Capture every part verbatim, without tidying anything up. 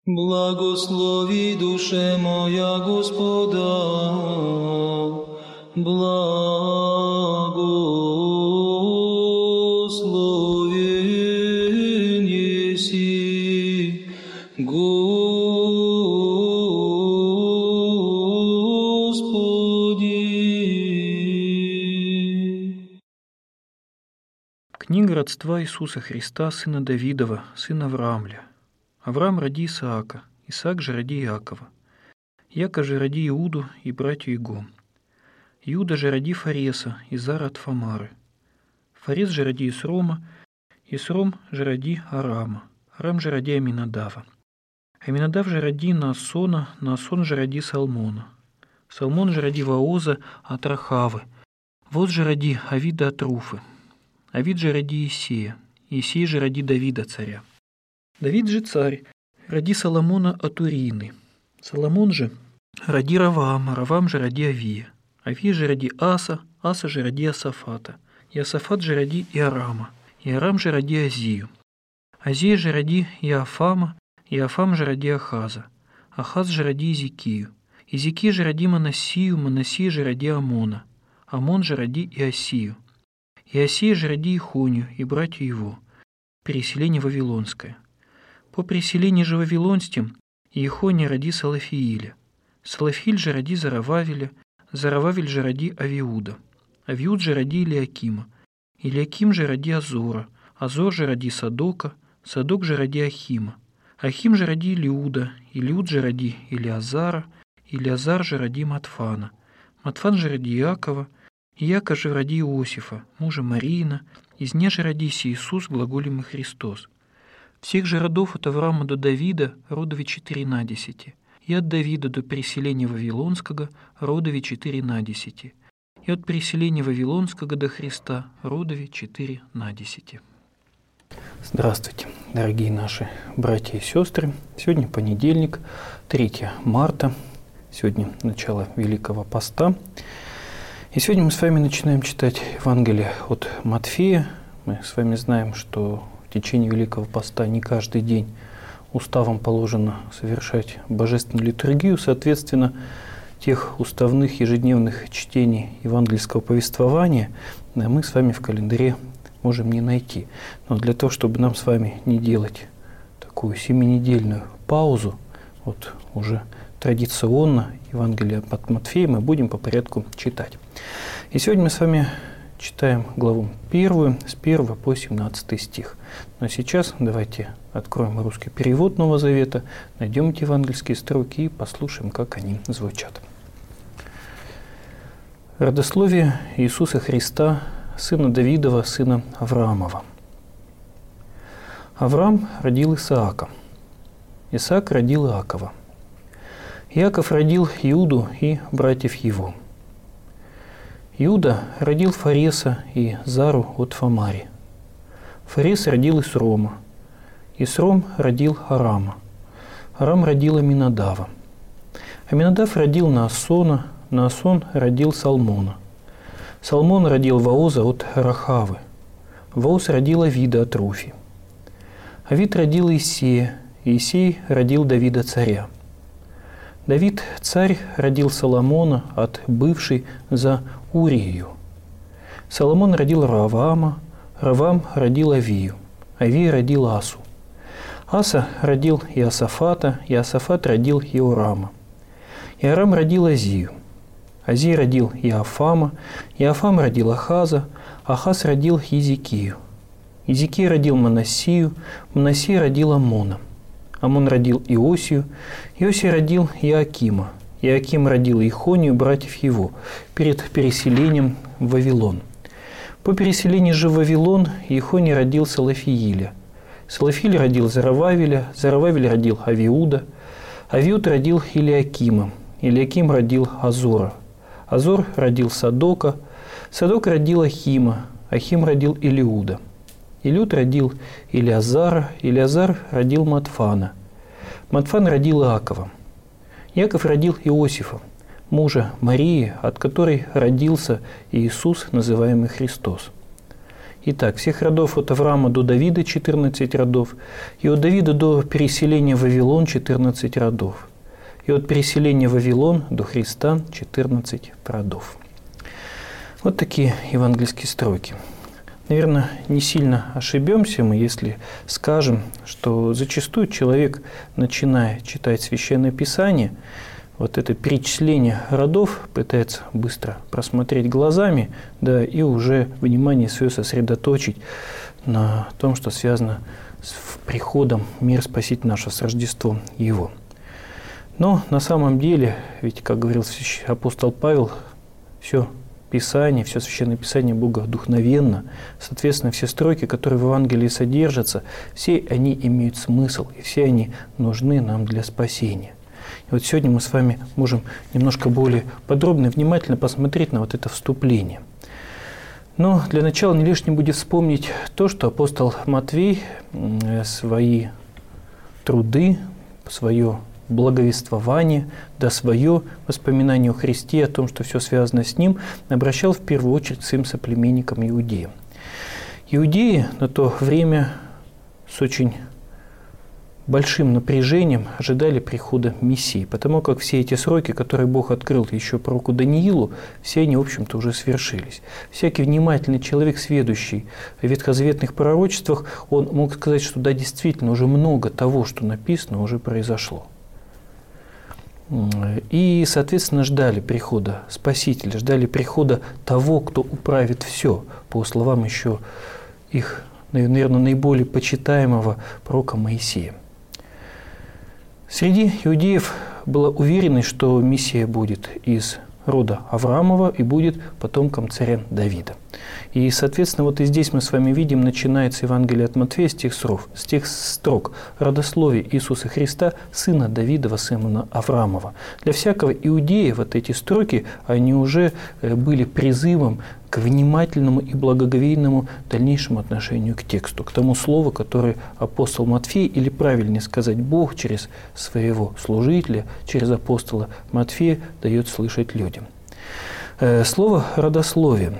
Благослови, душе моя, Господа, благословен еси, Господи. Книга родства Иисуса Христа, сына Давидова, сына Авраамля. Авраам роди Исаака, Исаак же роди Иакова. Иаков же роди Иуду и братью его. Иуда же роди Фареса, и Зара от Фамары. Фарес же роди Исрома, Исром же роди Арама. Арам же роди Аминадава. Аминадав же роди Наасона, Наасон же роди Салмона. Салмон же роди Вооза от Рахавы. Воз же роди Авида от Руфы. Авид же роди Иисея, Иисей же роди Давида царя. Давид же царь, роди Соломона от Урины. Соломон же роди Раваама, Раваам же роди Авия. Авия же роди Аса, Аса же роди Иосафата. Иосафат же роди Иорама, Иорам же роди Азию. Азия же роди Иофама, Иофам же роди Ахаза. Ахаз же роди Изикию. Изикия же роди Манассию, Манассия же роди Амона. Амон же роди Иосию. Иосия же роди Ихонию и братью его. Переселение Вавилонское. По переселении же Вавилонским Иехония роди Салафииля. Салафииль же роди Зарававеля, Зарававель же роди Авиуда. Авиуд же роди Илиакима. Илиаким же роди Азора. Азор же роди Садока. Садок же роди Ахима. Ахим же роди Илиуда. Илиуд же роди Илиазара. Илиазар же роди Матфана. Матфан же роди Иакова. Иаков же роди Иосифа, мужа Мариина. Из нее же родися Иисус, глаголемый Христос. Всех же родов от Авраама до Давида родови четырнадесяти, и от Давида до переселения Вавилонского родови четырнадесяти, и от переселения Вавилонского до Христа родови четырнадесяти. Здравствуйте, дорогие наши братья и сестры. Сегодня понедельник, третьего марта, сегодня начало Великого Поста. И сегодня мы с вами начинаем читать Евангелие от Матфея. Мы с вами знаем, что в течение Великого Поста не каждый день уставом положено совершать божественную литургию. Соответственно, тех уставных ежедневных чтений евангельского повествования мы с вами в календаре можем не найти. Но для того, чтобы нам с вами не делать такую семинедельную паузу, вот уже традиционно Евангелие от Матфея мы будем по порядку читать. И сегодня мы с вами читаем главу первую, с первого по семнадцатый стих. Но сейчас давайте откроем русский перевод Нового Завета, найдем эти евангельские строки и послушаем, как они звучат. Родословие Иисуса Христа, сына Давидова, сына Авраамова. Авраам родил Исаака, Исаак родил Иакова. Иаков родил Иуду и братьев его. Иуда родил Фареса и Зару от Фамари. Фарес родил Исрома. Исром родил Арама. Арам родил Аминадава. Аминадав родил Наасона. Наасон родил Салмона. Салмон родил Вооза от Рахавы. Вооз родил Авида от Руфи. Авид родил Иисея. Иисей родил Давида царя. Давид, царь, родил Соломона от бывшей за Урию. Соломон родил Раваама, Раваам родил Авию, Авия родил Асу. Аса родил Иосафата, Иосафат родил Иорама. Иорам родил Азию. Азий родил Иофама, Иофам родил Ахаза, Ахаз родил Изикию. Изикия родил Манассию, Манассия родил Амона. Амон родил Иосию, Иосия родил Иоакима, Иоаким родил Ихонию, братьев его, перед переселением в Вавилон. По переселении же в Вавилон Ихоний родил Салафииля. Салафииль родил Зарававеля, Зарававель родил Авиуда, Авиуд родил Илиакима, Илиаким родил Азора, Азор родил Садока, Садок родил Ахима, Ахим родил Илиуда. Илиуд родил Илиазара, Илиазар родил Матфана. Матфан родил Иакова. Иаков родил Иосифа, мужа Марии, от которой родился Иисус, называемый Христос. Итак, всех родов от Авраама до Давида четырнадцать родов, и от Давида до переселения в Вавилон четырнадцать родов, и от переселения в Вавилон до Христа четырнадцать родов. Вот такие евангельские строки. Наверное, не сильно ошибемся мы, если скажем, что зачастую человек, начиная читать Священное Писание, вот это перечисление родов пытается быстро просмотреть глазами, да, и уже внимание свое сосредоточить на том, что связано с приходом мир спасить нашего, с Рождеством Его. Но на самом деле, ведь, как говорил апостол Павел, все Писание, все Священное Писание богодухновенно. Соответственно, все строки, которые в Евангелии содержатся, все они имеют смысл, и все они нужны нам для спасения. И вот сегодня мы с вами можем немножко более подробно и внимательно посмотреть на вот это вступление. Но для начала не лишним будет вспомнить то, что апостол Матвей свои труды, свое благовествование, да свое воспоминание о Христе, о том, что все связано с Ним, обращал в первую очередь к своим соплеменникам иудеям. Иудеи на то время с очень большим напряжением ожидали прихода Мессии, потому как все эти сроки, которые Бог открыл еще пророку Даниилу, все они, в общем-то, уже свершились. Всякий внимательный человек, сведущий в ветхозаветных пророчествах, он мог сказать, что да, действительно, уже много того, что написано, уже произошло. И, соответственно, ждали прихода Спасителя, ждали прихода того, кто управит все, по словам еще их, наверное, наиболее почитаемого пророка Моисея. Среди иудеев была уверенность, что Мессия будет из рода Авраамова и будет потомком царя Давида. И, соответственно, вот и здесь мы с вами видим, начинается Евангелие от Матфея с тех строк, с тех строк родословия Иисуса Христа, сына Давидова, сына Авраамова. Для всякого иудея вот эти строки, они уже были призывом к внимательному и благоговейному дальнейшему отношению к тексту, к тому слову, которое апостол Матфей, или правильнее сказать, Бог через своего служителя, через апостола Матфея дает слышать людям. Слово «родословие».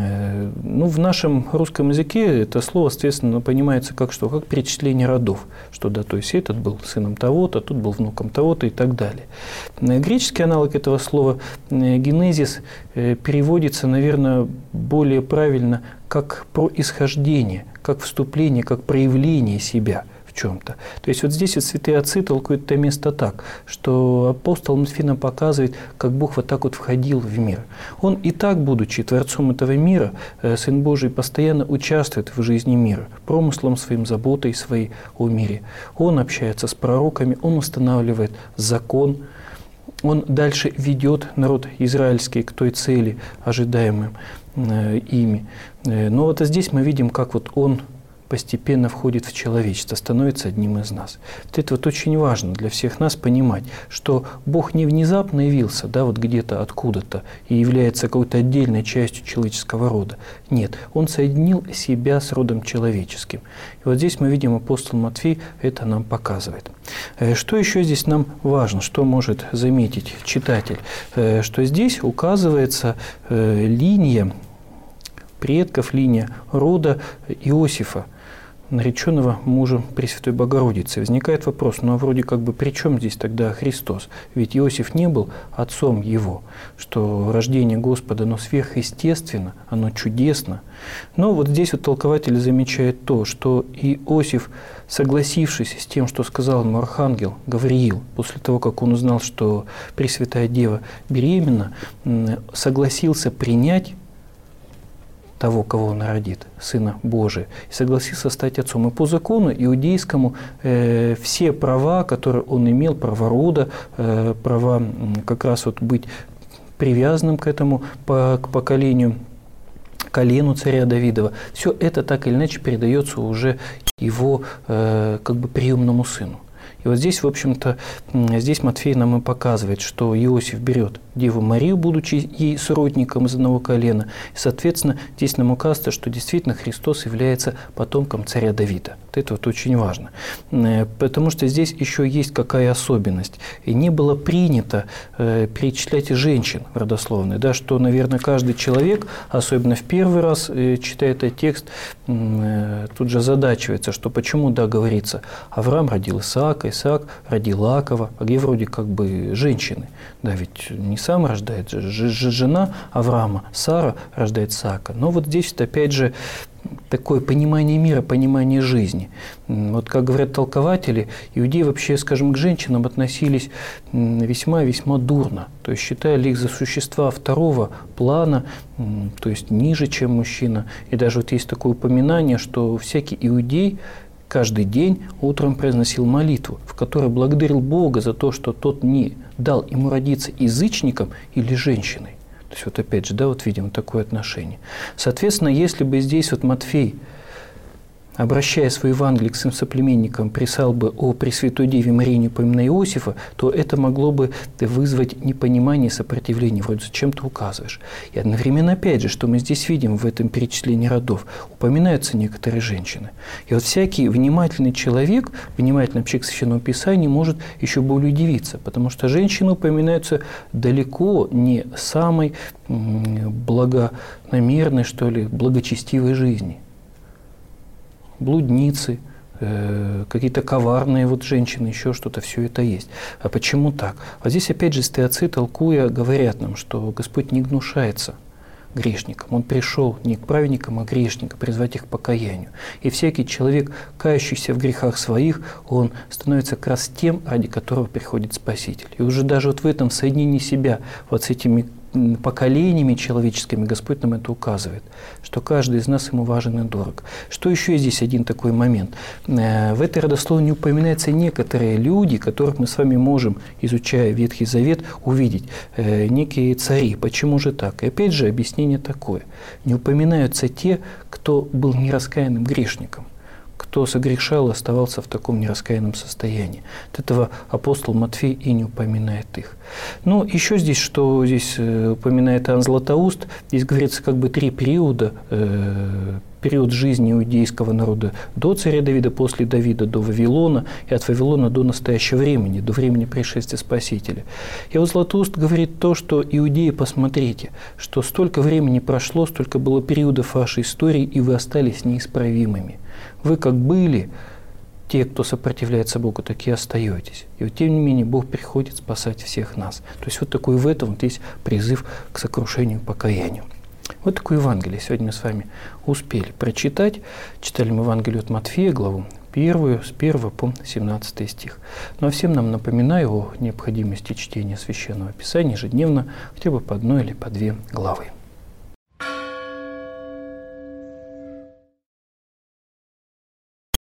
Ну, в нашем русском языке это слово, соответственно, понимается как что? Как перечисление родов. Что да, то есть этот был сыном того-то, тут был внуком того-то и так далее. Греческий аналог этого слова «генезис» переводится, наверное, более правильно как происхождение, как вступление, как проявление себя в чем-то. То есть вот здесь вот святые отцы толкуют это место так, что апостол Матфей нам показывает, как Бог вот так вот входил в мир. Он и так, будучи Творцом этого мира, Сын Божий постоянно участвует в жизни мира, промыслом своим, заботой своей о мире. Он общается с пророками, он устанавливает закон, он дальше ведет народ израильский к той цели, ожидаемым ими. Но вот здесь мы видим, как вот он постепенно входит в человечество, становится одним из нас. Вот это вот очень важно для всех нас понимать, что Бог не внезапно явился, да, вот где-то откуда-то и является какой-то отдельной частью человеческого рода. Нет, Он соединил себя с родом человеческим. И вот здесь мы видим, апостол Матфей это нам показывает. Что еще здесь нам важно, что может заметить читатель? Что здесь указывается линия предков, линия рода Иосифа, нареченного мужем Пресвятой Богородицы. Возникает вопрос, ну а вроде как бы при чем здесь тогда Христос? Ведь Иосиф не был отцом его, что рождение Господа, оно сверхъестественно, оно чудесно. Но вот здесь вот толкователь замечает то, что Иосиф, согласившись с тем, что сказал ему архангел Гавриил, после того, как он узнал, что Пресвятая Дева беременна, согласился принять того, кого он родит, Сына Божия, и согласился стать отцом. И по закону иудейскому э, все права, которые он имел, права рода, э, права как раз вот быть привязанным к этому, по, к поколению, колену царя Давидова, все это так или иначе передается уже его э, как бы приемному сыну. И вот здесь, в общем-то, здесь Матфей нам и показывает, что Иосиф берет Деву Марию, будучи ей сродником из одного колена. И, соответственно, здесь нам указывается, что действительно Христос является потомком царя Давида. Вот это вот очень важно. Потому что здесь еще есть какая особенность. И не было принято э, перечислять женщин в родословной, да, что, наверное, каждый человек, особенно в первый раз, э, читая этот текст, э, тут же озадачивается, что почему, да, говорится, Авраам родил Исаака, Исаак родил Иакова, а где вроде как бы женщины. Да, ведь не сам рождает, ж, ж, жена Авраама, Сара рождает Исаака. Но вот здесь опять же такое понимание мира, понимание жизни. Вот как говорят толкователи, иудеи вообще, скажем, к женщинам относились весьма-весьма дурно. То есть считали их за существа второго плана, то есть ниже, чем мужчина. И даже вот есть такое упоминание, что всякий иудей каждый день утром произносил молитву, в которой благодарил Бога за то, что тот не дал ему родиться язычником или женщиной. То есть вот опять же, да, вот видим такое отношение. Соответственно, если бы здесь вот Матфей, обращая свой Евангелие к своим соплеменникам, писал бы о Пресвятой Деве Марии, не упоминая Иосифа, то это могло бы вызвать непонимание и сопротивление. Вроде зачем ты указываешь? И одновременно, опять же, что мы здесь видим в этом перечислении родов, упоминаются некоторые женщины. И вот всякий внимательный человек, внимательный вообще к Священному Писанию, может еще более удивиться, потому что женщины упоминаются далеко не самой благонамеренной, что ли, благочестивой жизни. Блудницы, э, какие-то коварные вот женщины, еще что-то, все это есть. А почему так? А здесь опять же стоицы, толкуя, говорят нам, что Господь не гнушается грешникам. Он пришел не к праведникам, а к грешникам, призвать их к покаянию. И всякий человек, кающийся в грехах своих, он становится как раз тем, ради которого приходит Спаситель. И уже даже вот в этом соединении себя вот с этими поколениями человеческими Господь нам это указывает, что каждый из нас ему важен и дорог. Что еще есть здесь один такой момент? В этой родословной упоминаются некоторые люди, которых мы с вами можем, изучая Ветхий Завет, увидеть. Некие цари. Почему же так? И опять же объяснение такое. Не упоминаются те, кто был нераскаянным грешником, кто согрешал и оставался в таком нераскаянном состоянии. От этого апостол Матфей и не упоминает их. Ну, еще здесь, что здесь упоминает Иоанн Златоуст, здесь говорится как бы три периода. Э, период жизни иудейского народа до царя Давида, после Давида до Вавилона, и от Вавилона до настоящего времени, до времени пришествия Спасителя. И вот Златоуст говорит то, что иудеи, посмотрите, что столько времени прошло, столько было периодов вашей истории, и вы остались неисправимыми. Вы как были, те, кто сопротивляется Богу, такие остаетесь. И вот тем не менее Бог приходит спасать всех нас. То есть вот такой в этом вот есть призыв к сокрушению, покаянию. Вот такое Евангелие сегодня мы с вами успели прочитать. Читали мы Евангелие от Матфея, главу первую, с первого по семнадцатый стих. Ну а всем нам напоминаю о необходимости чтения Священного Писания ежедневно, хотя бы по одной или по две главы.